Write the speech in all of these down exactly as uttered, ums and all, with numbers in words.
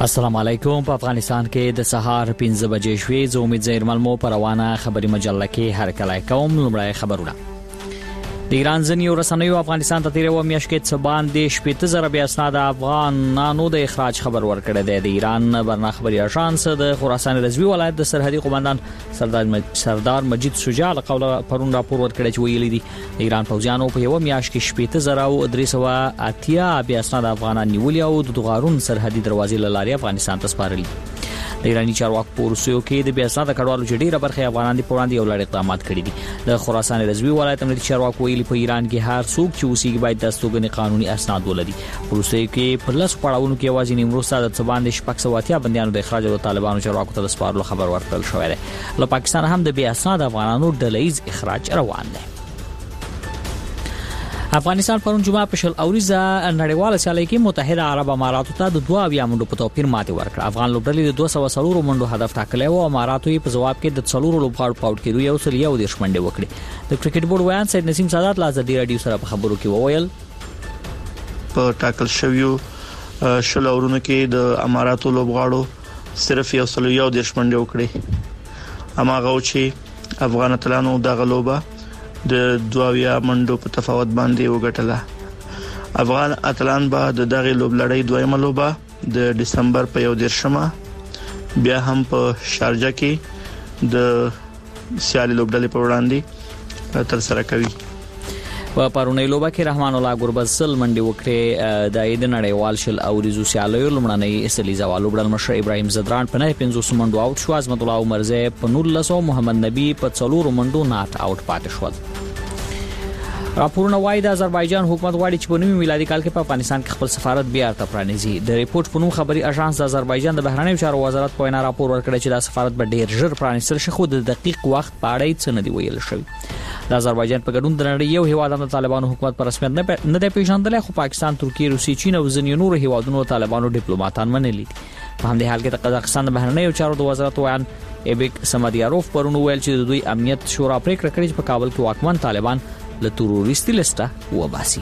السلام علیکم. په افغانستان کې د سهار پنځه بجې شوې. زه امید زیرمل مو په روانه خبري مجله کې هر کله کوم. لومړی خبرونه. د ایران ځینې رسنیو افغانستان ته تیره و میاشت کې څه باندې شپږ زره بیا اسناد افغانانو د اخراج خبر ورکړی دی. د ایران برنا خبري اژانس د خراسان رضوي ولایت د سرحدي قومندان سردار سردار مجید شجاع له قوله پرون راپور ورکړی چې ویلي دي د ایران پوځیانو په یو میاشت کې شپږ زره او درې سوه اتیا بیا اسناد افغانان نیولي او د دوغارون سرحدي دروازې له لارې افغانستان ته سپارلي. د ایرانی چارواکو په روسیو کې د بیا اسناد کډوالو جډیره برخه افغانان د پوراندي یو لړ اقدامات کړي دي. د خراسان رضوي ولایت امنیتي چارواکو ویلي په ایران کې هر څوک چې اوسېږي باید د استوګنې قانوني اسناد ولري. په روسیو کې په لس پړاوونو کې یوازې نیمروز ته د څباندې شپږ سوه اتیا بندیانو د اخراج او طالبانو چارواکو ته د سپارلو خبر ورکړل شوی دی. له پاکستان هم د بیا اسناد افغانانو ډلهیز اخراج روان دی. افغانستان پرون جمعه په شل اوریزه نړیواله سیالي کې متحده عرب اماراتو ته د دوه اویا منډو په توپیر ماتې ورکړه. افغان لوبډلې د دوه سوه څلور منډو هدف ټاکلی او اماراتو یې په جواب کې د څلور لوبغاړو په اوټ کېدو یو سل یو دېرش منډې وکړې. د کرکټ بورډ ویان سید نسیم سادات له ازادي راډیو سره په خبرو کې وویل په ټاکل شویو شل اورونو کې د اماراتو لوبغاړو صرف یو سل یو دېرش منډې وکړې. اماغه چې افغان اتلانو دغه لوبه د دوه منډو په تفاوت باندې وګټله. افغان اتلان به د دغه لوبلړۍ دویمه لوبه د دسمبر په یو دیرشمه بیا هم په شارجه کې د سیالي لوبډلې په وړاندې تر سره کوي. په پرونی لوبه کې رحمان الله ګوربز سل منډې وکړې. د اید نړیوال شل اوریزو سیالیو لمړنۍ سلیزه والو بډل مشر ابراهیم زدران په نه پنځوس منډو اوټ شو. عظمت الله عمرزه په نولس او محمد نبی په څلور منډو ناټ اوټ پاتې شول. راپورونه وايي د آذربایجان حکومت غواړي چې په نوي میلادي کال کې په افغانستان کې خپل سفارت بیا ارته پرانیزي. د ریپورت په نوم خبري اژانس د آذربایجان د بهرنیو چارو وزارت په وینا راپور ورکړی چې دا سفارت به ډیر ژر پرانیستل شي، خو د دقیق وخت په اړه څه نه دی ویل شوی. د آذربایجان په ګډون د نړۍ یو هیواد د طالبانو حکومت پر رسمیت نه دی پیژندل، خو پاکستان، ترکیه، روسیه، چین او ځینې نور هیوادونو طالبانو ډیپلوماټان منلي دي. په همدې حال کې د قزاقستان د بهرنیو چارو د وزارت ویان ایبک سمدیاروف پرون ویل چې د دوی امنیت شورا پریکړه کړې چې په کابل کې واکمن طالبان له تروریستي لسته وباسي.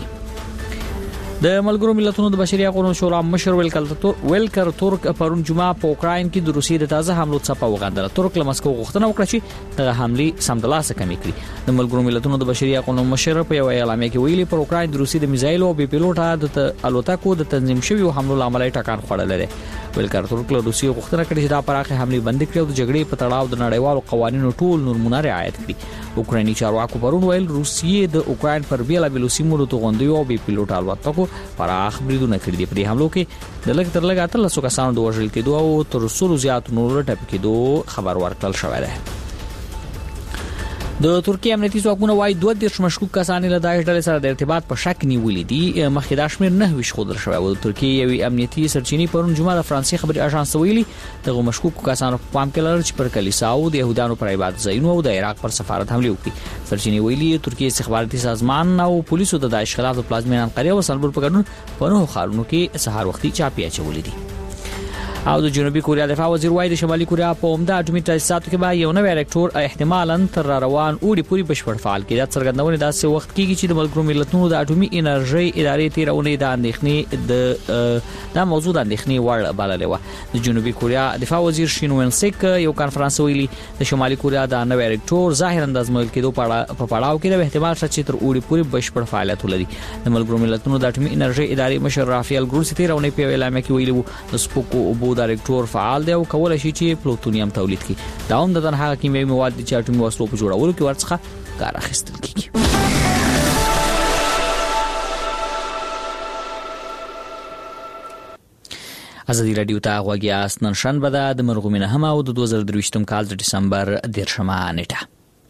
د ملګرو ملتونو د بشري حقوقو شورا مشر ویلکر تورک پرون جمعه په اوکراین کې د روسیې د تازه حملو څخه وغندل. تورک له مسکو غوښتنه وکړه چې د حملې سمدلاسه کمې کړي. د ملګرو ملتونو د بشري حقوقو مشر په یو اعلامیه کې ویلي پر اوکراین د روسیې د میزایل او بي پیلوټه د الوتکو د تنظیم شویو حملو لامل ټکان خوړل دي. ویلکر تورک له روسیې غوښتنه کړې چې دا پراخه حملې بند کړي او د جګړې په تړاو د نړیوالو قوانینو ټول نورمونه رعایت کړي. اوکرایني چارواکو پرون ویل روسیې د اوکراین پر بیلابیلو سیمو د توغندیو او بي پیلوټ الوتکو پراخ بریدونه کړي دي. په دې حملو کې د لږ تر لږه اتلس کسانو د وژل کېدو او تر څو زیات نور ټپي کېدو خبر ورکړل شوی دی. د ترکیه امنیتي ځواکونه وايي دوه دیرش مشکوک کسان له داعش ډلې سره د ارتباط په شک نیولې دي. مخکې دا شمېر نه ویش خودل شوی و. د ترکیه یوې امنیتي سرچینې پرون جمعه د فرانسې خبري اژانس ویلي دغه مشکوک کسانو په پام کې لرل چې پر کلیساو د يهودانو پر عبادت ځایونو او د عراق پر سفارت حمله وکړي. سرچینې ویلي ترکیه استخباراتي سازمان او پولیسو د داعش خلاف د پلازمینه انقره او استانبول په ګډون په نوو ښارونو کې سهار وختي چاپی اچولې دي. او د جنوبي کوریا دفاع وزیر وایي د شمالي کوریا په عمده اټومي تاسیساتو کې به یو نوی ریاکټور احتمالاً تر روان اوړي پورې بشپړ فعال کړي. د څرګندونې داسې وخت کېږي چې د ملګرو ملتونو د اټومي انرژي ادارې تیرونې د اندېښنې د د موضوع د اندېښنې وړ بللې و. د جنوبي کوریا دفاع وزیر شین وین سیک یو کانفرنس ویلي د شمالي کوریا د نوی ریاکټور ظاهراً د ازمویل کېدو په پړاو کې د احتمال شته چې تر اوړي پورې بشپړ فعالیت ولري. د ملګرو ملتونو د اټومي انرژي ادارې مشر رافیل ګروسی تیرونې په اعلامیه کې ویلي وو د سپوکو اوبو د ریاکټور فعال دی او کولای شي چې پلوتونیم تولید کړي. دا هم د هغه کیمیاوي مواد چې اټومي وسلو په جوړولو کې ورڅخه کار اخیستل کیږي. ازادي راډیو ته غوږی نن شنبه ده د مرغومینه هم او د دوه زره درویشتم کال د دسمبر دیرشمه نیټه.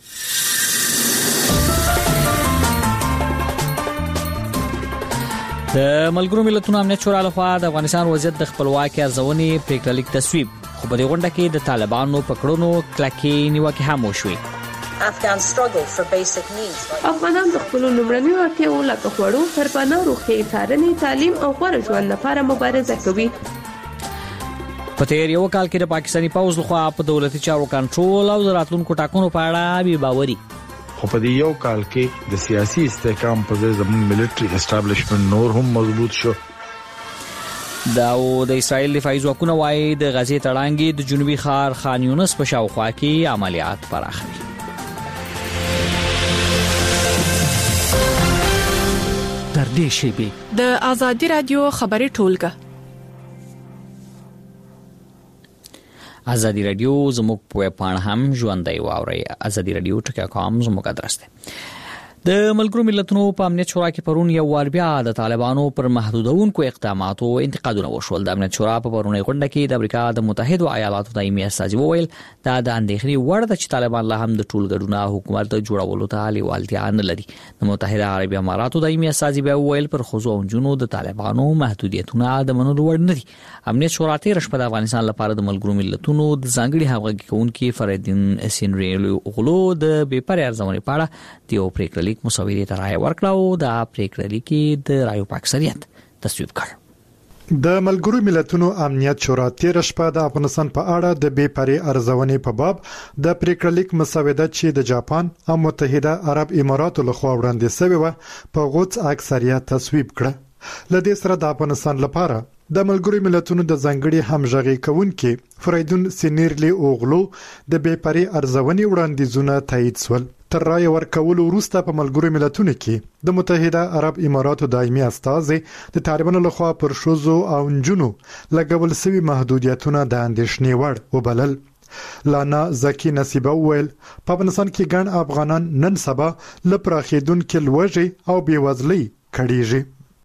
د ملګرو ملتونو امنیت شورا لخوا د افغانستان وضعیت د خپلواکۍ ارزونې پریکړه لیک تصویب، خو په دې غونډه کې د طالبانو په کړنو کلکې نیوکې هم وشوې. افغانان د خپلو لومړنیو اړتیاوو لکه خوړو، سرپناه، روغتیايي څارنې، تعلیم او غوره ژوند لپاره مبارزه کوي. په تیر یو کال کې د پاکستاني پوځ لخوا په دولتي چارو کنټرول او د راتلونکو ټاکنو په اړه بې باوري. خو په دې یو کال کې د سیاسي استحکام په ځای زموږ ملټري اسټابلیشمنت نور هم مضبوط شو. دا او د اسرایل دفاعي ځواکونه وايي د غزې تړانګې د جنوبي ښار خان یونس په شاوخوا کې عملیات پراخوي. تر دې شیبې د آزادي رادیو خبري ټولګه ازادي رادیو زموږ په ویب پاڼه هم ژوندۍ واورئ. ازادي رادیو ټکی کام زموږ ادرس دی. د ملګرو ملتونو په امنیت شورا کې پرون یو وار بیا د طالبانو پر محدودونکو اقداماتو انتقادونه وشول. د امنیت شورا په پرونی غونډه کې د امریکا د متحده ایالاتو دایمي استازي وویل دا د اندېښنې وړ ده چې طالبان لا هم د ټولګډونه حکومت جوړولو ته لیوالتیا نه لري. د متحده عربي اماراتو دایمي استازي بیا وویل پر ښځو او نجونو د طالبانو محدودیتونه د منلو وړ نه دي. امنیت شورا تیر شپه د افغانستان لپاره د ملګرو ملتونو د ځانګړي همغږي کوونکي فریدین سینریلو غلو د بې پرې ارزونې په اړه د یو پریکړه مسودې ته رائے ورکړه او د پریکړه کې د رایو په اکثریت تصویب کړ. د ملګرو ملتونو امنیت شورا تیر شپه د افغانستان په اړه د بې پرې ارزونې په باب د پریکړه لیک مسوده چې د جاپان او متحده عرب اماراتو لخوا وړاندې شوی و په غوڅ اکثریت تصویب کړه. لدې سره د افغانستان لپاره د ملګرو ملتونو د ځانګړي همغږي کوونکي فریدون سینیرلی اوغلو د بې پرې ارزونې وړاندیزونه تایید شول. تر رای ورکولو وروسته په ملګرو ملتونو کې د متحده عرب اماراتو دایمي استازي د طالبانو لخوا پر ښځو او نجونو لګول شوي محدودیتونه د اندېښنې وړ وبلل. لانا زکی نصیبه وویل په افغانستان کې ګڼ افغانان نن سبا له پراخېدونکې لوږې او بېوزلۍ کړېږي.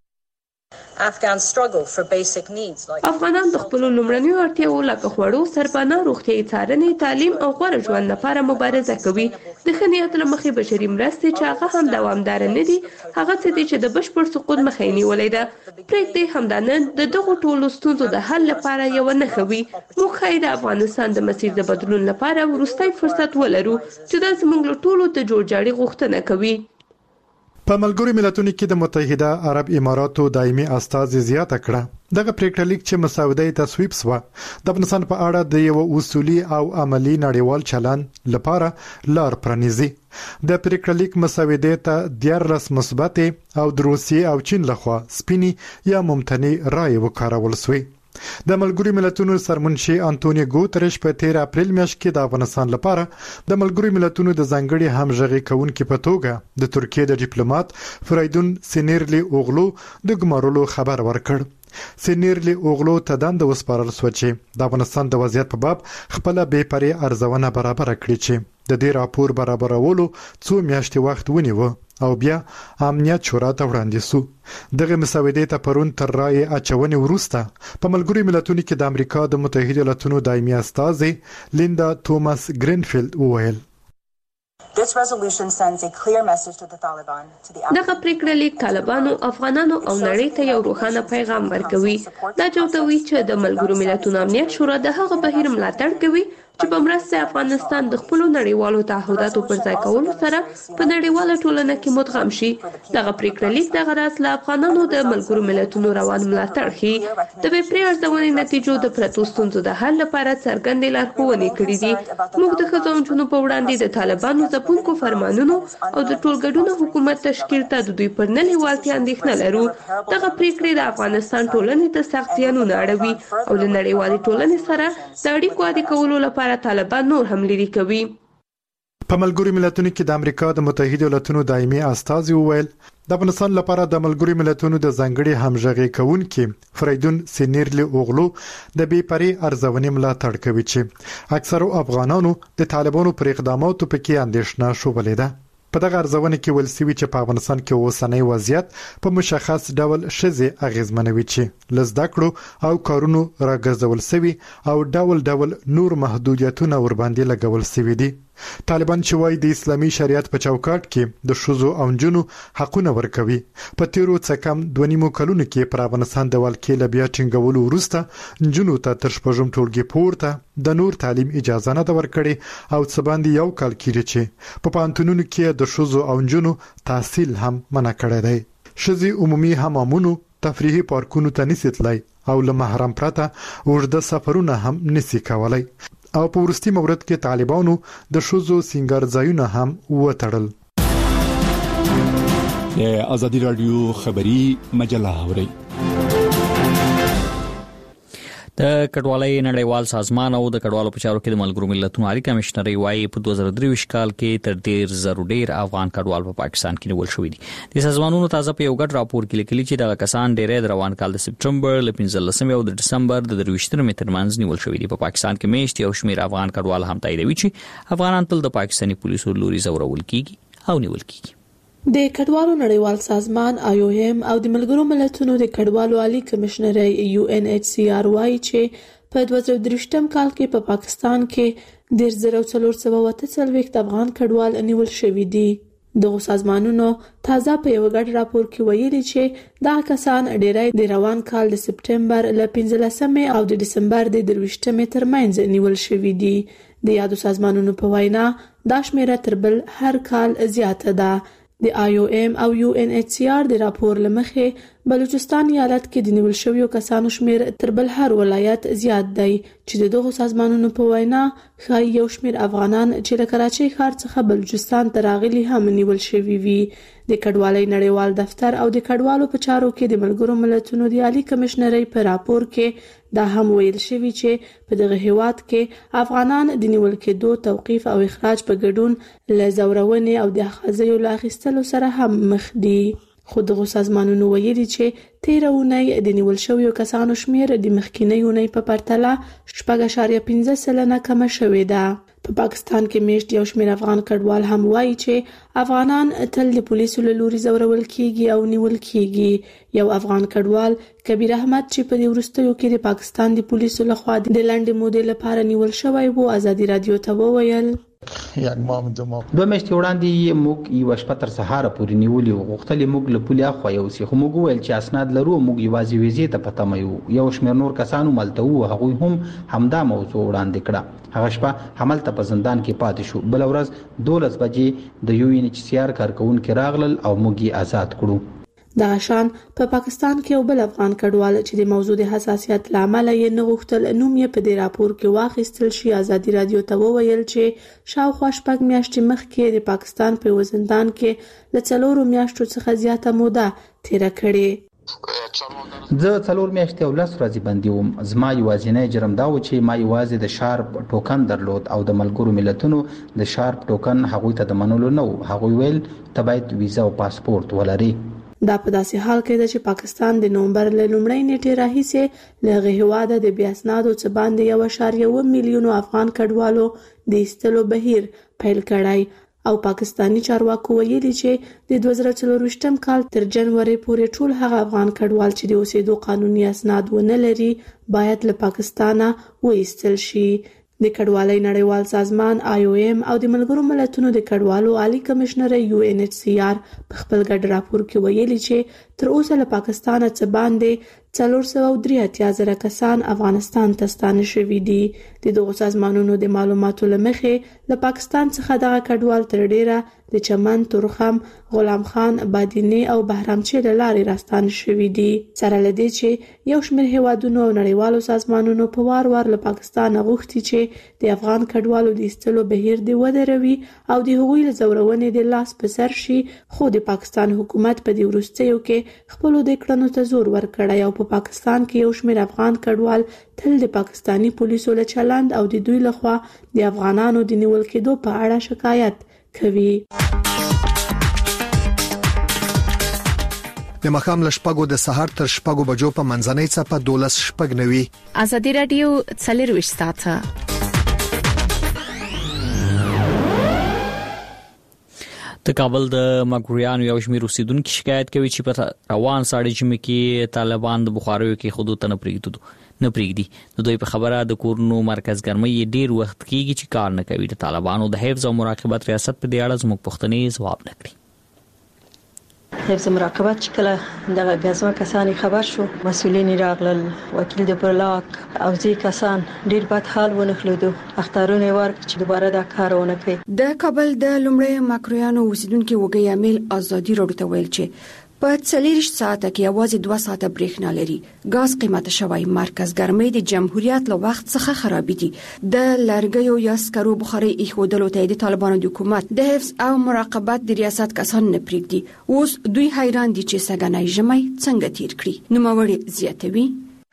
افغانان د خپل لومړنیو اړتیاو لکه خوړو، سرپناه، روغتیايي څارنې، تعلیم او غوره ژوند لپاره مبارزه کوي. د ښه نیت له مخې بشري مرستې چې هغه هم دوامدار نه دي هغه څه دي چې د بشپړ سقوط مخه یې نیولې ده. پرېږدئ همدا نن د دغو ټولو ستونزو د حل لپاره یوه نښه وي. موږ ښایي د افغانستان د مسیر د بدلون لپاره وروستی فرصت ولرو چې دا زموږ له ټولو د جوړجاړي غوښتنه کوي. په ملګرو ملتونو کې د متحده عرب اماراتو دایمي استازي زیاته کړه دغه پریکړه لیک چې مسوده تصویب شوه د افغانستان په اړه د یو اصولي او عملی نړیوال چلن لپاره لار پرانیزي. د پریکړه لیک مسوده ته دیارلس مثبت او د روسیې او چین لخوا سپینی یا ممتنع رائے وکارول شوې. د ملګرو ملتونو سرمنشي انټونیو ګوتریش په تیر اپریل میاشت کې د افغانستان لپاره د ملګرو ملتونو د ځانګړي همغږي کوونکي په توګه د ترکیې د ډیپلوماټ فریدون سینیرلی اوغلو د ګمارلو خبر ورکړ. سینیرلی اوغلو ته دنده وسپارل شو چې د افغانستان د وضعیت په باب خپل بې پرې ارزونه برابر کړي چې د دې راپور برابرولو څو میاشتې وخت ونیو او بیا امنیت شورا ته وړاندې شو. دغه مسودې ته پرون تر رائے اچونې وروسته په ملګرو ملتونو کې د امریکا د متحده ایالاتو دایمي استازي لیندا توماس گرینفیلد وویل دغه پریکړه لیک طالبانو، افغانانو او نړۍ ته یو روښانه پیغام ورکوي. دا چوتوي چې د ملګرو ملتونو امنیت شورا د هغه بهیر ملاتړ کوي چې په مرسته افغانستان د خپل نړیوالو تعهداتو پر ځای کولو سره په نړیواله ټولنه کې مدغم شي. دغه پریکړه لیک د غرض له افغانانو د ملګرو ملتونو روان ملاتړ ښيي. د بې پرې ارزونې نتیجو د پرتو ستونزو د حل لپاره څرګندې لارښوونې کړې دي. موږ د ښځو او نجونو په وړاندې د طالبانو ځپونکو فرمانونو او د ټولګډونه حکومت تشکیل ته د دوی پر نه لیوالتیا اندېښنه لرو. دغه پریکړې د افغانستان ټولنې ته سخت زیانونه اړوي او له نړیوالې ټولنې سره د اړیکو عادي کولو لپاره طالبان نور هم لري کوي. په ملګرو ملتونو کې د امریکا د متحده ایالاتو دایمي استازي وویل د افغانستان لپاره د ملګرو ملتونو د ځانګړي همغږي کوونکي فریدون سینیرلی اوغلو د بې پرې ارزونې ملاتړ کوي چې اکثر افغانانو د طالبانو پر اقداماتو پکې اندېښنه شوبلې ده. په دغه ارزونه کې ویل شوی چې په افغانستان کې اوسنۍ وضعیت په مشخص ډول ښځې اغیزمنوي چې لزده کړو او کارونو راګرځول شوی او ډول ډول نور محدودیتونه ورباندې لګول شوی دي. طالبان چې وايي د اسلامي شریعت په چوکاټ کې د ښځو او نجونو حقونه ورکوي په تیرو څه کم دوه نیمو کلونو کې پر افغانستان د ولکې له بیا ټینګولو وروسته نجونو ته تر شپږم ټولګي پورته د نور تعلیم اجازه نه ده ورکړې او څه باندې یو کال کېږي چې په پوهنتونونو کې د ښځو او نجونو تحصیل هم منع کړی دی. ښځې عمومي حمامونو، تفریحي پارکونو ته نشي تللی او له محرم پرته اوږده سفرونه هم نشي کولی. او په وروستي مورد کې طالبانو د ښځو سینګار ځایونه هم وتړل. د ازادي رادیو خبري مجله اورئ. د کډوالۍ نړیوال سازمان او د کډوالو په چارو کې د ملګرو ملتونو عالی کمشنر وايي په دوه زره درې کال کې تر ډیر زرو ډیر افغان کډوال په پاکستان کې نیول شوی دي. د سازمانونو تازه په یو غټ راپور کې لیکلي چې د کسان ډیرې د روان کال د سپټمبر ل پنځلسمې او د دسمبر د درویشتمې ترمنځ نیول شوی دي. په پاکستان کې میشت یو شمیر افغان کډوال هم تاییدوي چې افغانان تل د پاکستاني پولیسو لوري زورول کیږي او نیول کیږي. د کډوالو نړیوال سازمان آی او ایم او د ملګرو ملتونو د کډوالو عالی کمشنر یو ان ایچ سی آر وايي چې په دوه زره درې کال کې په پاکستان کې ډیر زره څلور سوه اته څلوېښت افغان کډوال نیول شوي دي. دغه سازمانونو تازه په یو غټ راپور کې ویلي چې دا کسان ډیری د روان کال د سپټمبر ل پنځلسمې او د دسمبر د درویشتمې ترمنځ نیول شوي دي. د یادو سازمانونو په وینا دا شمیره تر بل هر کال زیاته ده. د آی او ایم او یو ان ایچ سی آر د راپور لمخې بلوچستان ایالت کې د نیول شویو کسانو شمیر تر بل هر ولایت زیات دی چې د دغه سازمانونو په وینا ښایي یو شمیر افغانان چې له کراچۍ ښار څخه بلوچستان ته راغلي هم نیول شوي وي. د کډوالۍ نړیوال دفتر او د کډوالو په چارو کې د ملګرو ملتونو د عالی کمشنرۍ په راپور کې دا هم ویل شوی چې په دغه هیواد کې افغانان د نیول کېدو توقیف او اخراج په ګډون له زورونې او د اخاذیو له اخیستلو سره هم مخ دي. خو دغه سازمانونو ویلي چې تیره اونۍ د نیول شویو کسانو شمیر د مخکینۍ اونۍ په پرتله شپږ اعشاریه پنځه سلنه کمه شوې ده. په پاکستان کې میشت یو شمیر افغان کډوال هم وایي چې افغانان تل د پولیسو له لوري زورول کیږي او نیول کیږي. یو افغان کډوال کبیر احمد چې په وروستیو کې د پاکستان د پولیسو لخوا د لنډې مودې لپاره نیول شوی وو ازادي رادیو ته وویل یک ماه دوه میاشتې وړاندې موږ یو شپه تر سهار پورې نیولې و غوښتلې موږ له پولیا خو یو سی خو موږ ویل چې اسناد لرو موږ یوازې ویزې ته پته مې یو شمیر نور کسانو ملته وو هغوی هم همدا موضوع وړاندې کړه. هغه شپه هملته په زندان کې پاتې شو. بل ورځ دولس بجې د یو ان ایچ سی آر کارکونکو راغلل او موږ یې آزاد کړو. دا شان په پا پاکستان کې یو بل افغان کډوال چې د موضوع د حساسیت لامل یې نه غوښتل نوم یې په دې راپور کې واخیستل شي ازادي رادیو ته وویل چې شاوخوا شپږ میاشتې مخکې د پاکستان په زندان کې له څلورو میاشتو څخه زیاته موده تیره کړې. زه څلور میاشتې او لس ورځې بندي وم. زما یوازینی جرم دا و چې ما یوازې د شارپ ټوکن درلود او د ملګرو ملتونو د شارپ ټوکن هغوی ته د منلو نه و. هغوی ویل ته باید ویزا او پاسپورت ولري. دا په داسې حال کې ده چې پاکستان د نومبر له لومړۍ نیټې راهیسې له هغه هیواده د بې اسنادو څه باندې یو اعشاریه اووه میلیونو افغان کډوالو د ایستلو بهیر پیل کړی او پاکستانی چارواکو ویلي چې د دوه زره څلرویشتم کال تر جنوري پورې ټول هغه افغان کډوال چې د اوسېدو قانوني اسناد ونه لري باید له پاکستانه وایستل شي. د کډوالۍ نړیوال سازمان آی او ایم او د ملګرو ملتونو د کډوالو عالی کمشنر یو ان ایچ سی آر په خپل ګډ راپور کې ویلي چې تر اوسه له پاکستانه څخه باندې څلور سوه درې اتیا زره کسان افغانستان ته ستانه شوي دي. د دغو سازمانونو د معلوماتو له مخې له پاکستان څخه دغه کډوال تر ډیره د چمن، تورخم، غلام خان، بادینې او بهرامچې له لارې راستانه شوي دي. سره له دې چې یو شمېر هیوادونو او نړیوالو سازمانونو په وار وار له پاکستانه غوښتي چې د افغان کډوالو د ایستلو بهیر دې ودروي او د هغوی له زورونې د لاس په سر شي. خو د پاکستان حکومت په دې وروستیو کې خپلو دې کړنو ته زور ورکړی او په پاکستان کې یو شمېر افغان کډوال تل د پاکستانی پولیسو له چلند او د دوی لخوا د افغانانو د نیول کېدو په اړه شکایت کوي. د مخام له شپږو د سهار تر شپږو بجو په منځنۍ څپه دولس شپږ نوي ازادي رادیو څلرویشت ساعته. د کابل د مګوریانو یو شمېر اوسیدونکو شکایت کوي چې په روان ساړه ژمي کې طالبان د بخاریو کې خودو ته نه پریږدي نه پریږدي د دوی په خبره د کورونو مرکز ګرمۍ ډیر وخت کېږي چې کار نه کوي. د طالبانو د حفظ او مراقبت ریاست په دې اړه زموږ پوښتنې ځواب نه کړي. حفظ مراقبت چې کله دغه غزا کسانی خبر شو مسولین راغلل وکیل د برلاک او ځي کسان ډیر بد حال ونخلودو اختارونه ورک چې دوباره دا کارونه کوي. د کابل د لومړی ماکرویانو اوسیدونکو وګړي امیل ازادي راډیو ته ویل چې په څلوریشت ساعته کې یوازې دوه ساعته بریښنا لري. غاز قیمت شوی مرکز ګرمۍ د جمهوریت له وخت څخه خراب دي. د لرګیو یا سکرو بخاري ایښودلو ته د طالبانو د حکومت د حفظ او مراقبت د ریاست کسان نه پریږدي. اوس دوی حیران دي چې سګنای ژمي څنګه تیر کړي. نوموړي زیاتوي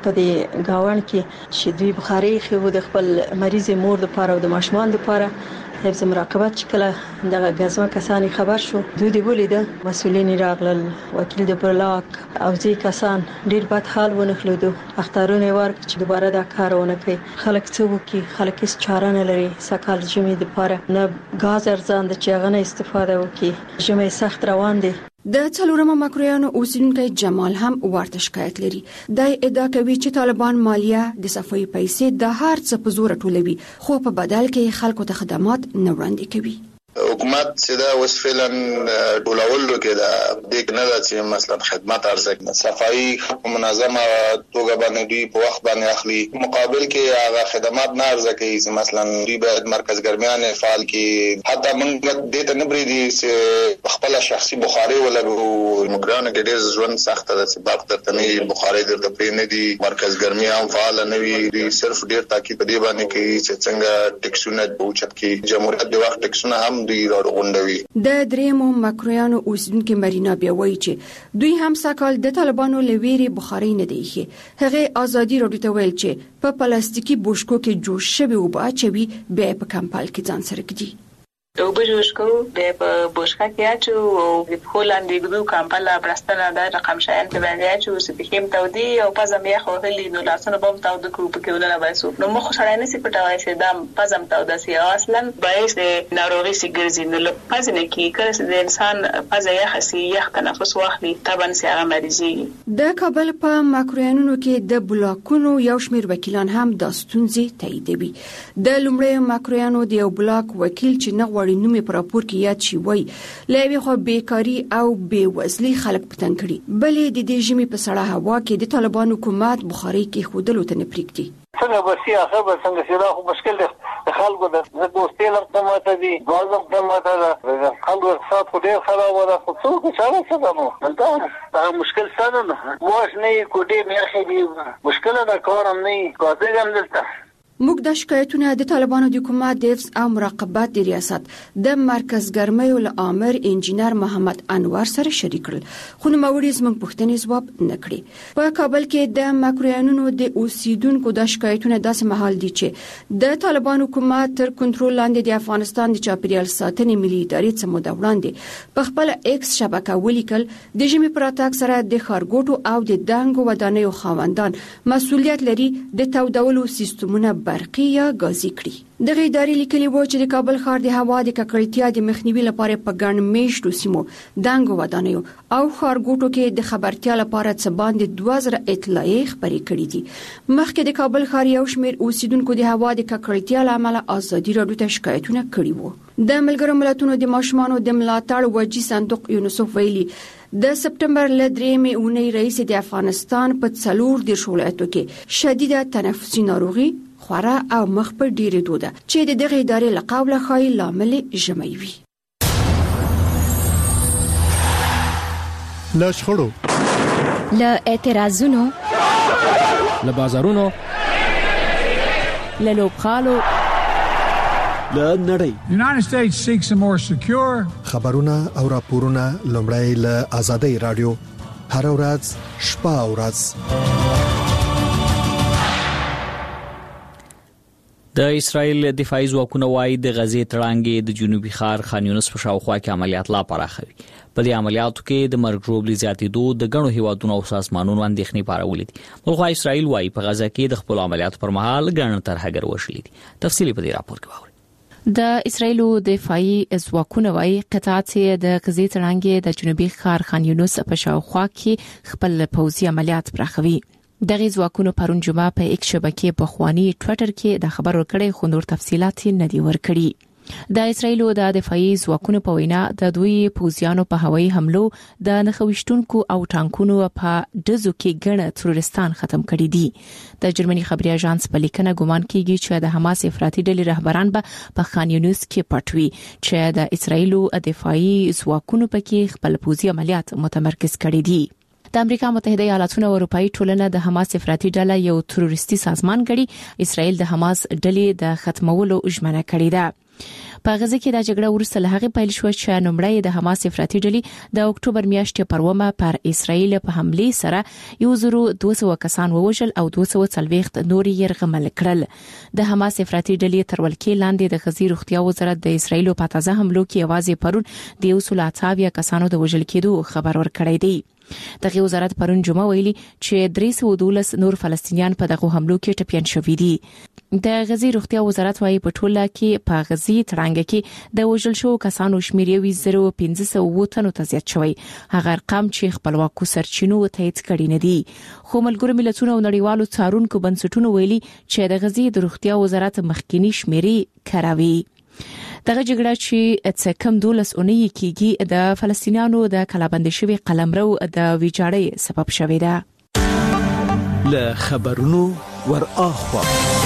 په دې گاون کې چې دوی بخاري خو د خپل مریض مور لپاره او د ماشومان لپاره حفظ مراقبت چې کله دغه غزا کسانی خبر شو دوی دی ولیده مسولین راغلل وکیل د پرلاک او ځي کسان ډیر بد حال ونخلودو اختارونه ورک چې دوباره دا کارونه کوي خلک څه وکي خلک هیڅ چاره نه لري سکهال جمعې د لپاره نه غاز ارزان د چاغنه استفاده وکي جمعې سخت روان دي د څلورمه ماکرویانو اوسیدونکو جمال هم ورته شکایت لري د ادعا کوي چې طالبان مالیه د صفوي پیسې د هر څه په زور ټولوي خو په بدل کې خلکو ته خدمات نه وړاندې کوي حکومت چې دا اوس فعلا ډولولو کې دا د نه چې مثلا خدمات ارزښت صفایي منظمه توګه باندې دی په وخت باندې اخلي مقابل کې هغه خدمات نه ارزښت کوي چې مثلا دی باید مرکز ګرمیان فعال کې حتی موږ د ته نه بریدي چې خپل شخصي بخاري ولګو مګرانه کې ډېر ژوند سخت ده چې باغ درته نه بخاري درته پې نه دي مرکز ګرمیان فعال نه وي دی صرف ډېر تاکید په دې باندې کوي چې څنګه ټیکسونه بوچت کې جمهوریت د وخت ټیکسونه هم د دریمو ماکرویانو اوسیدونکو مرینا بیا وایي چې دوی هم سکهال د طالبانو لویری بخاري نه دی هغه ازادي راډیو ته ویل چې په پلاستیکي بوشکو کې جوړ شوی او باچوي به په کمپال کې ځان سره کړي او بجوشکو د بوشکا کې اچو او د هولند د کمپال برستانه د رقم شاین په باندې اچو چې په خیم تودي او پزم یې خو هلي نو لاسونه بم تاود کو په کې ولنه وایسو نو مخ سره نه سي پټوي چې دام پزم تاود سي اصلا باعث د ناروغي سيګرزي نو پزنه کې کله د انسان پزه یې خسي یخ تنفس واخلي تبن سي هغه مریضي د کابل په ماکرویانو کې د بلاکونو یو شمیر وکیلان هم د ستونزې تاییدوي د لومړی ماکرویانو د یو بلاک وکیل چې نه نومي پر راپور کې یاد شي وای لوي خو بیکاری او بیوزلي خلک پتن کړي بلې د دې جمی په سړه هوا کې د طالبانو حکومت بخاري کې خودلو ته نه پریږدي څنګه بسي هغه به څنګه شي دا خو مشکل دی خلکو د دوستۍ لپاره ماته دي غوړم ته ماته ده خلکو اقتصاد خو ډېر خراب وره خو څوک څنګه څه نو دا مشکل څنګه نه موږ نه کوټې مېخې دي مشکل دا کارم نه کوته هم دلته موږ د شکایتونو د طالبانو د حکومت د حفظ او مراقبت د ریاست د مرکز ګرمۍ ول امر انجینر محمد انور سره شریک کړل خو نو موري زموږ پوښتنې ځواب نکړي په کابل کې د ماکرویانو د اوسیدونکو د شکایتونو داسې محل دي چې د طالبانو حکومت تر کنټرول لاندې د افغانستان د چاپیریال ساتنې ملي ادارې څخه موده وړاندې په خپل ایکس شبکه ولیکل د جمی پراتاک سره د خارګوټو او د دانګو ودانیو خاوندان مسؤلیت لري د تودولو سیستمونه برقی یا غازي کړي د غیداري لیکلي و چې د کابل ښار د هوا د ککړتیا د مخنیوي لپاره په ګڼ میشتو سیمو دانګو ودانیو او خارګوټو کې د خبرتیا لپاره څه باندې دوه زره اطلاعیې خبرې کړې دي مخکې د کابل ښار یو شمېر اوسیدونکو د هوا د ککړتیا لامل ازادي راډیو ته شکایتونه کړي وو د ملګرو ملتونو د ماشومانو د ملاتړ وجی صندوق یونیسف ویلي د سپټمبر ل درېمې اونۍ رئیس د افغانستان په څلور د ولایتو کې شدیده تنفسي ناروغي خورا او مخ پر ډیرې دوده چې د دغه ادارې لقب له خای لامل جمعوي له شخړو له اعتراضونو له بازارونو له لوبخالو له نړۍ United States seeks a more secure خبرونه او راپورونه لومړی له آزادۍ رادیو هر ورځ شپه او ورځ د اسرایل دفاعي ځواکونه وايي د غزې تړانګې د جنوبي ښار خان یونس په شاوخوا کې عملیات لا پراخوي په دې عملیاتو کې د مرګ ژوبلې زیاتېدو د غنو هیوادونو او سازمانونو اندېښنې پارولې دي بلخو اسرایل وايي په غزه کې د خپل عملیاتو پر مهال غن ترهګر وشلې دي تفصیلی په دې راپور کې واورئ د اسرایلو دفاعي ځواکونه وايي قطعات د غزې تړانګې د جنوبي ښار خان یونس په شاوخوا کې خپل پوځي عملیات پراخوي دغه ځواکونو پرون جمعه په ایک شبکې په خواني ټوئیټر کې د خبر ورکړې خو نور تفصيلات نه دي ورکړي د اسرایلو د دفاعي ځواکونو په وینا د دوی پوځیانو په هوایي حملو د نخويشتونکو او ټانکونو په دزو کې ګڼه تروریستان ختم کړي دي د جرمني خبري اژانس په لیکنه ګومان کیږي چې د حماس افراطي ډلې رهبران به په خان یونس کې پټوي چې د اسرایلو دفاعي ځواکونو پکې خپل پوځي عملیات متمرکز کړي دي د امریکا متحده ایالاتونو او اروپאי ټولنه د حماس افراطي ډله یو تروریستي سازمان ګڼي اسرائیل د حماس ډلې د ختمولو ژمنه کړې ده په غزه کې د جګړه ورسره له هغه پیل شو چې نومړی د حماس افراطي ډلې د اکتوبر میاشتې پر ومه پر اسرائیل په حمله سره یو زرو دوه سوه کسان ووژل او دوه سوه څلوېښت نور یې يرغمل کړل. د حماس افراطي ډلې تر ولکې لاندې د غزي روغتیا وزارت د اسرائیل په تازه حملو کې یوازې پرون د یو سل اتاویا کسانو د وژل کېدو خبر ورکړی دی. دغه وزارت پرون جمعه ویلي چې درې سوه دولس نور فلسطینیان په دغه حملو کې ټپيان شوي دي. د غزي روغتیا وزارت وايي په ټوله کې په غزي ترانګ کې د وژل شو کسانو شمېر یو زر پنځه سوه تنو ته زیات شوی. هغه ارقام چې خپلواکو سرچینو تایید کړي نه دي. خو ملګرو ملتونو او نړیوالو څارونکو بنسټونو ویلي چې د غزي د روغتیا وزارت مخکینی شمېرې کاروي. دغه جګړه چې څه کم دولس اونۍ کېږي د فلسطینیانو د کلابند شوی قلمرو د ویجاړۍ سبب شوې ده. له خبرونو ور اخوا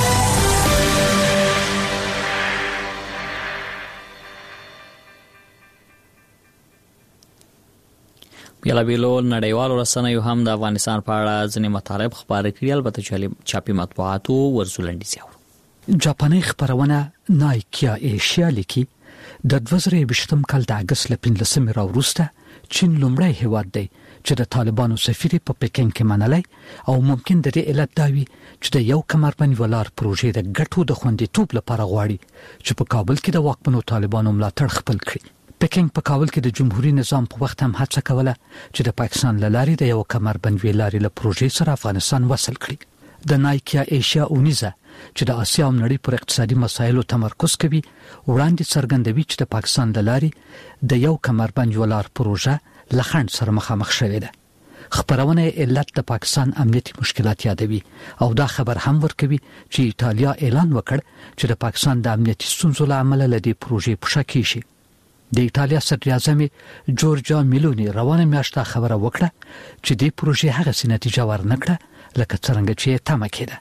بیلا بیلو نړیوالو رسنیو هم د افغانستان په اړه ځینې مطالب خبرې کړي، البته چې چاپي مطبوعاتو ورزولندي سیاو. جاپاني خبرونه نایکیا ایشیا لیکي د دوه زره یوویشتم کال د اگست ل پنځلسمې راوروسته چین لومړی هیواد دی چې د طالبانو سفیر په پکین کې منلای او ممکن د دې علت دا وي چې د یو کمربند ولار پروژې د ګټو د خوندیتوب لپاره غواړي چې په کابل کې د واکمنو طالبانو ملاتړ خپل کړي. پکین په کابل کې د جمهوریت نظام په وخت هم هڅه کوله چې د پاکستان لارې د یو کمربند ولارې له پروژې سره افغانستان وصل کړي. د نایکیا ایشیا اونیزه چې د اسیا او نړۍ پر اقتصادي مسایلو تمرکز کوي وړاندې څرګندوي چې د پاکستان د لارې د یو کمربند ولار پروژه لخند سره مخامخ شوې ده. خبرونه علت د پاکستان امنیتي مشکلات یادوي او دا خبر هم ورکوي چې ایتالیا اعلان وکړ چې د پاکستان د امنیتي ستونزو له امله لدی پروژې پښه کیږي. د ایتالیا صدر اعظم جورجا میلونی روانه میاشت خبره وکړه چې د پروژې هغه سي نتیجه ورنکړه لکه څنګه چې تمه کېده.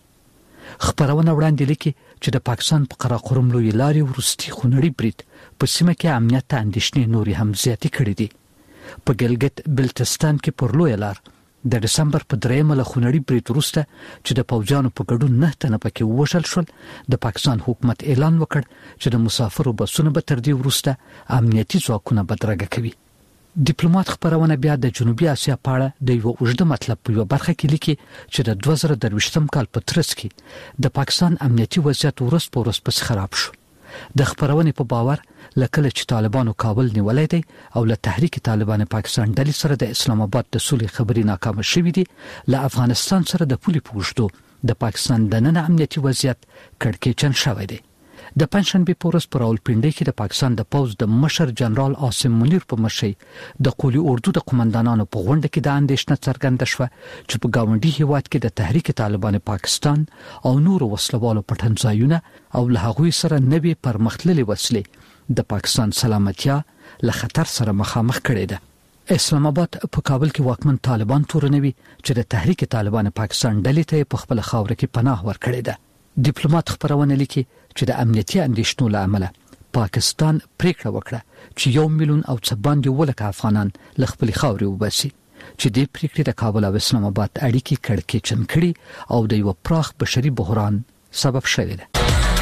خبرونه وړاندې لیکي چې د پاکستان په قراقرم لوی لارې ورستي خونړي برید په سیمه کې امنیت ته اندېښنې نوري هم زیاتې کړې دي. په ګلګت بلتستان کې پر لوی لار د دسمبر په دریمه له خونړي برید وروسته چې د پوځیانو په ګډون نه تنه پکې وشل شول، د پاکستان حکومت اعلان وکړ چې د مسافرو بسونه به تر دې وروسته امنیتي ځواکونه بدرګه کوي. ډیپلوماټ خبرونه بیا د جنوبي اسیا په اړه د یو اوږده مطلب په یو برخه کې لیکي چې د دوه زره درویشتم کال په ترڅ کې د پاکستان امنیتي وضعیت ورځ په ورځ پس خراب شو. د خبرونه په باور لکه چې طالبانو کابل نیولای دی او له تحریک طالبان پاکستان ډلې سره د اسلام آباد د سولې خبري ناکام شوې دي، له افغانستان سره د پولي پوښتو د پاکستان د نن امنیتي وضعیت کړکېچن شوی دی. د پنځشنبه پورس پر راولپنډي کې د پاکستان د پوز د مشر جنرال عاصم منیر په مشرۍ د قولي اردو د قومندانانو په غونډه کې د اندېښنه څرګنده شوه چې په گاونډي هیواد کې د تحریک طالبان پاکستان او نور وسلوالو پټنځایونه او له هغوی سره نوي پرمختللي وسلې د پاکستان سلامتیا له خطر سره مخامخ کړي ده. اسلام آباد په کابل کې واکمن طالبان تورنوي چې د تحریک طالبان پاکستان ډلې ته په خپل خاور کې پناه ورکړي ده. ډیپلوماټ خبرونه لیکي چې د امنیتي اندېښنو له امله پاکستان پریکړه وکړه چې یو میلیون او څه باندې ولکه افغانان له خپل خاورې وباسي، چې د پریکړې د کابل او اسلام آباد اړیکې کړکېچن کړي او د یو پراخ بشري بحران سبب شوی ده.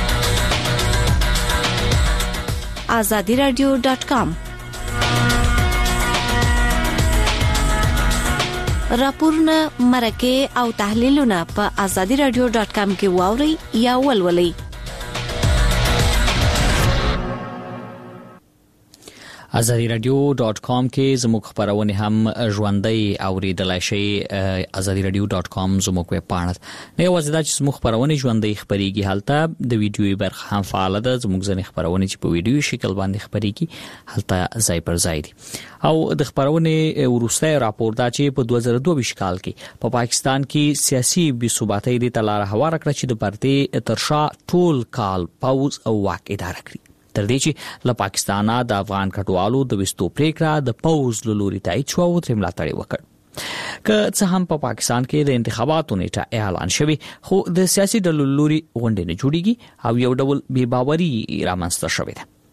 azadi radio dot com راپورونه مرکه او تحلیلونه په azadi radio dot com کې واوري یا ولولئ. azadi radio dot com کې زموږ خبرونه هم ژوندۍ اوریدلای شئ. azadi radio dot com زموږ ویب پاڼه نه یوازې دا چې زموږ خبرونه ژوندۍ خبريږي، هلته د ویډیوي برخه هم فعال ده. زموږ ځنې خبرونه چې په ویډیوي شکل باندې خبريږي هلته ځای پر ځای دي. او د خبرونه ورسته راپور دا چې په دوه زره دوه ویشت کال کې په پا پاکستان کې سیاسي بې ثباتۍ د تلاره هوار کړ چې د پارتي ترشا ټول کال پاوز او واک اداره کړی، تر دې چې له پاکستانه د افغان کډوالو د وستو پریکړه د پوز لوري تایید شو او تر ملاتړ وکړ. که څه هم په پا پاکستان کې د انتخاباتو نیټه اعلان شوی، خو د سیاسي ډلو لوري غونډې نه جوړیږي او یو ډول بې باوري رامنځته شوې ده.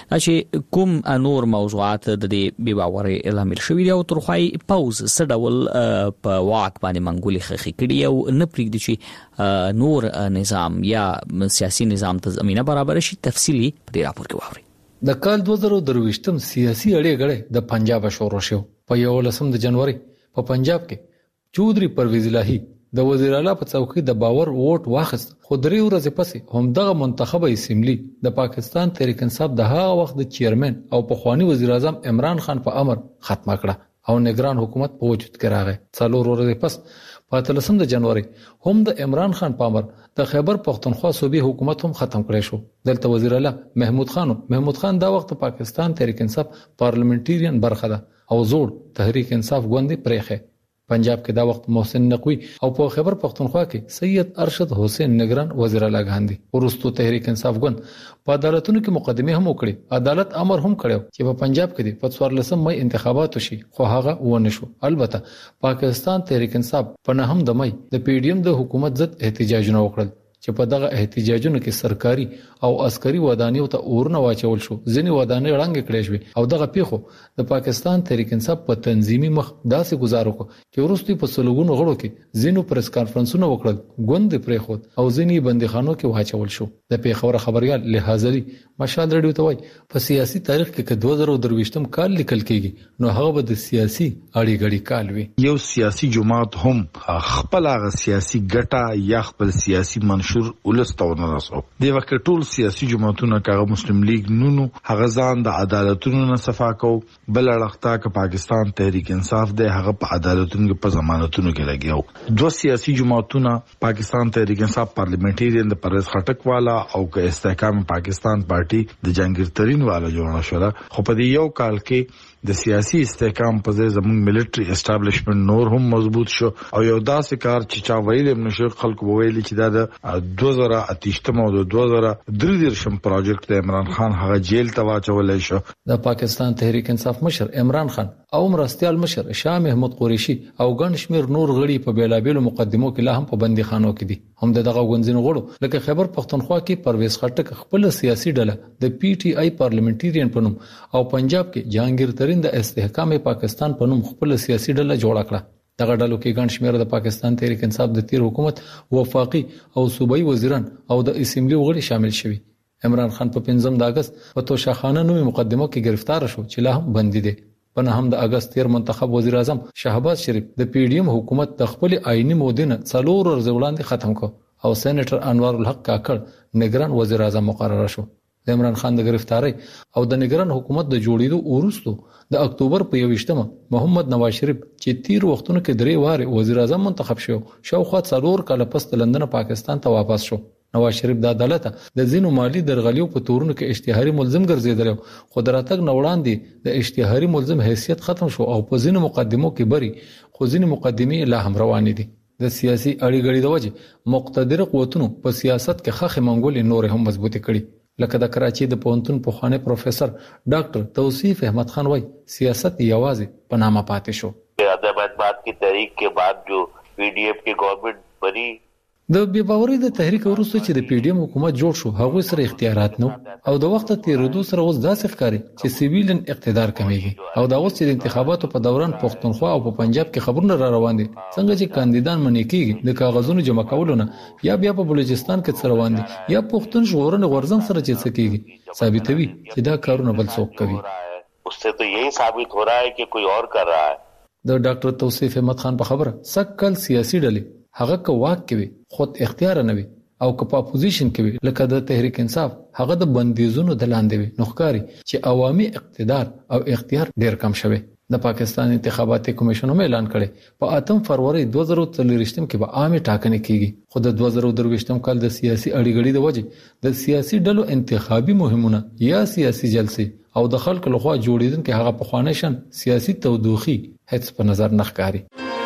چې کوم نور موضوعات د دې بې باورۍ لامل شوي دي او ترخوای پاوز سډول په واک باندې منګولي خخي کړي او نه پریږدي چې نور نظام یا سیاسي نظام ته زمينه برابر شي. تفصيلي په دې راپور کې واوري. د کال دوه زره درویشتم سیاسي اړې غړې د پنجاب شروع شو. په یولسم د جنوري په پنجاب کې چودري پرویز الهی د وزیر اعلی په څوکۍ د باور ووټ واخیست، خو درې ورځې پسې هم دغه منتخبه اسمبلی د پاکستان تحریک انصاف د هغه وخت د چیرمن او پخوانی وزیر اعظم عمران خان په امر ختمه کړه او نگران حکومت په وجود کې راغی. څلور ورځې پس په اتلسم د جنوري هم د عمران خان په امر د خیبر پختونخوا صوبې حکومت هم ختم کړی شو. دلته وزیر اعلی محمود خان محمود خان دا وخت پاکستان تحریک انصاف پارلیمنټریان برخه ده او زوړ تحریک انصاف ګوندې پرېخه. پنجاب کې دا وخت محسن نقوی او په خیبر پختونخوا کې سید ارشد حسین نگران وزیر اعلی غاندي. ورستو تحریک انصاف ګوند په عدالتونو کې مقدمه هم وکړي. عدالت امر هم کړو چې په پنجاب کې په څوارلسم مې انتخابات وشي، خو هغه ونه شو. البته پاکستان تحریک انصاف په نهم د مې د پی ډی ایم د حکومت ضد احتجاجونه وکړل چې په دغه احتجاجونو کې سرکاري او عسکري ودانیو ته اورنه واچول شو. ځینې ودانۍ ړنګ کړې شوې او دغه پیښو د پاکستان تحریک انصاف په تنظیمي مخ داسې گزارو کو چې ورستي په سلوګونو غړو کې ځینو پریس کانفرنسونه وکړل، ګوند پرې خود او ځینې بندیخانو کې واچول شو. د پیښور خبريال لحاظري مشال رډیو ته وای په سیاسي تاریخ کې که دوه زره درویشتم کال لیکل کېږي نو هغه به د سیاسي اړې غړي کال وي. یو سیاسي جماعت هم خپل هغه سیاسي ګټه یا خپل سیاسي منشور ولستونه راسو. د وخت ټول سیاسي جماعتونه کاغه مسلم لیگ نونو هغه ځان د عدالتونو نه صفا کو، بل اړختا ک پاکستان تحریک انصاف د هغه په عدالتونو په ضمانتونو کې لګیاو. دوه سیاسي جماعتونه پاکستان تحریک انصاف پارلیمنټریان د پرز خټک والا او ک استحکام پاکستان پارټي د جنگیر ترين والا جوړه شوه. خو په دې یو کال کې د سیاسي استحکام په ځای زموږ ملټري اسټابلیشمنت نور هم مضبوط شو او یو داسې کار چې چا ویل نشو خلکو ویل چې دا د دوه زره اتهشتم او د دوه زره درېدرشم پروجیکټ د عمران خان هغه جیل ته واچول شو. د پاکستان تحریک انصاف مشر عمران خان او مرستيال مشر شاه محمود قریشي او ګڼ شمیر نور غړي په بیلابېلو مقدمو کې لا هم په بندیخانو کې دي. هم دغه غونځینو غړو لکه خیبر پختونخوا کې پرویز خټک خپل سیاسي ډله د پی ټی آی پارلیمنټریان په نوم او پنجاب کې جهانگیر ترين د استحکام پاکستان په نوم خپل سیاسي ډله جوړه کړه. دغه ډلو کې ګڼ شمیر د پاکستان تحریک انصاف د تیر حکومت وفاقي او صوبایي وزیران او د اسمبلی غړي شامل شوي. عمران خان په پنځم د اگست په توشاخانه نومي مقدمه کې گرفتار شو چې لا هم بندي دي. په نهم د اگست تیر منتخب وزیر اعظم شهباز شریف د پی ډی ایم حکومت د خپل آئینی مودینه څلور ورځې وړاندې ختم کو او سېنیټر انوار الحق کاکړ نگران وزیر اعظم مقرر شو. د عمران خان د گرفتاری او د نگران حکومت د جوړېدو وروسته د اکتوبر په یوویشتمه محمد نواز شریف چې تیر وختونو کې درې واره وزیر اعظم منتخب شو شاوخوا څلور کاله پس د لندن پاکستان ته واپس شو. نواز شریف د عدالت د زینو مالی درغلیو په تورونو کې اشتهاري ملزم ګرځیدل خو دراتګ نوړاندې د اشتهاري ملزم حیثیت ختم شو او په زینو مقدمو کې بری خو زینو مقدمې لا هم روانې دي. د سیاسي اړې غړي د وجه مقتدر قوتونو په سیاست کې خخ منګولې نور هم مضبوطی کړي لکه د کراچي د پوهنتون پوخانه پروفیسور ډاکټر توصیف احمد خان وای سیاست یوازې په نامه پاتې شو. आजाद की तहरीक के बाद जो पीडीएफ की गवर्नमेंट बनी د بې باورۍ د تحریک وروسته چې د پی ډی ایم حکومت جوړ شو هغه سره اختیارات نو او د وخت تیرېدو سره اوس داسې ښکاري چې سیویلن اقتدار کمیږي او دا اوس چې د انتخاباتو په دوران پښتونخوا او په پنجاب کې خبرونه را روان دي څنګه چې کاندیدان منې کېږي د کاغذونو جمع کولونه یا بیا په بلوچستان کې څه روان دي یا پښتون ژغورنې غورځنګ سره چې څه کېږي ثابتوي چې دا کارونه بل څوک کوي. اس سے تو یہی ثابت ہو رہا ہے کہ کوئی اور کر رہا ہے. د ډاکټر توصیف احمد خان په خبره سکل سیاسي ډلې هغه کو واک کوي خود اختیار نه وي او که په اپوزیشن کې وي لکه د تحریک انصاف هغه د بندیزونو د لاندې وي نوښکاری چې عوامي اقتدار او اختیار ډیر کم شوی. د پاکستان انتخاباتي کمیشن هم اعلان کړي په اتم فروری دوه زره څلوېښتم کې به عامه ټاکنې کیږي خو د دوه زره درویشتم کال د سیاسي اړیګړې د وجه د سیاسي ډلو انتخابي مهمونه یا سیاسي جلسې او د خلکو لخوا جوړیدونکو هغه په خوانه شن سیاسي تودوخي هیڅ په نظر نه ښکاري.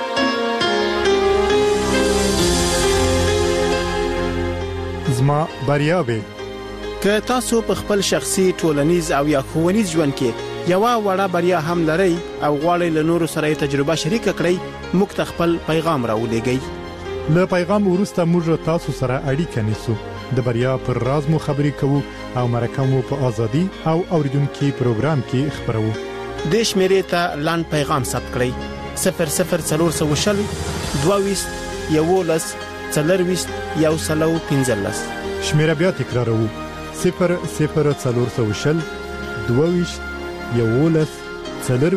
زما بریاوي که تاسو په خپل شخصي ټولنیز او یا ښوونیز ژوند کې یو وړه بریا هم لرئ او غواړئ له نورو سره تجربه شریک کړئ موږ ته خپل پیغام راولېږئ. له پیغام وروسته موږ تاسو سره اړیکه نیسو د بریا پر راز مو خبرې کوو او مرکه مو په ازادي او اوریدونکو پروګرام کې خبرو. د شمیرې ته لاند پیغام ثبت کړئ صفر صفر څلور سو شل دوه یولس څلرويست یو سلو پنځلس. شمیره بیا تکراروو صفر صفر څلور سو شل دوه یولس څلرويست